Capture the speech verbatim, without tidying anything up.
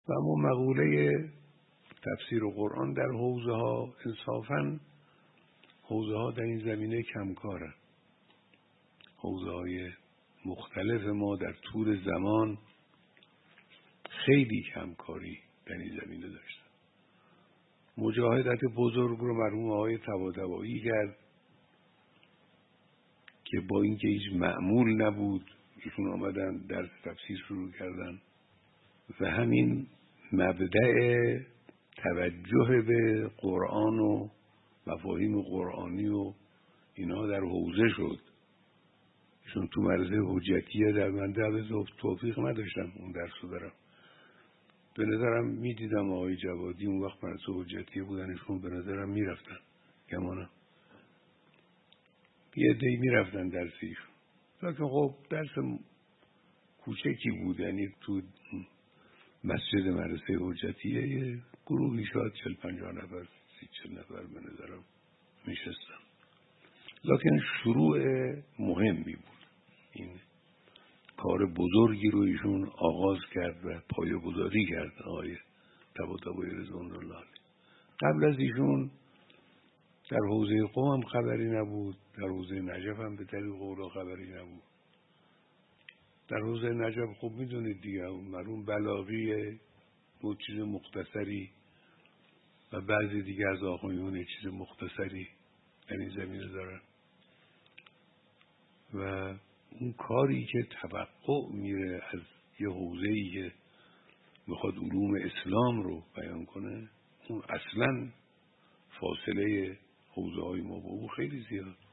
و اما مقوله تفسیر قرآن در حوزه ها انصافاً حوزه ها در این زمینه کمکاره. حوزه های مختلف ما در طول زمان خیلی کمکاری در این زمینه داشتن. مجاهدت بزرگ رو مرحوم آقای طباطبایی کرد که با اینکه هیچ معمول نبود ایشون آمدن درس تفسیر شروع کردن و همین مبدأ توجه به قرآن و مفاهیم قرآنی و اینا در حوزه شد. ایشون تو مرزه حجتیه در منده توفیق نداشتم اون درس رو برم. به نظرم میدیدم آقای جوادی اون وقت مرزه حجتیه بودنشون، به نظرم میرفتن گمانم یه دی میرفتن درسیشون، لیکن خب درس کوچکی بود، یعنی تو مسجد مدرسه حجتیه یه گروهی شاید چل پنجاه نفر سی چل نفر به نظرم میشستن، لیکن شروع مهمی بود. این کار بزرگی رو ایشون آغاز کرد و پایه‌گذاری کرد آقای طباطبایی رضوان الله علیه. قبل از ایشون در حوزه قم هم خبری نبود، در حوزه نجف هم به طریق اولا خبری نبود. در حوزه نجف خب میدونید دیگه مرحوم بلاغی بود چیز مختصری و بعضی دیگه از آقایون چیز مختصری در این زمینه دارن و اون کاری که توقع میره از یه حوزه‌ای که میخواد علوم اسلام رو بیان کنه، اون اصلا فاصله حوزه های ما با اون خیلی زیاد.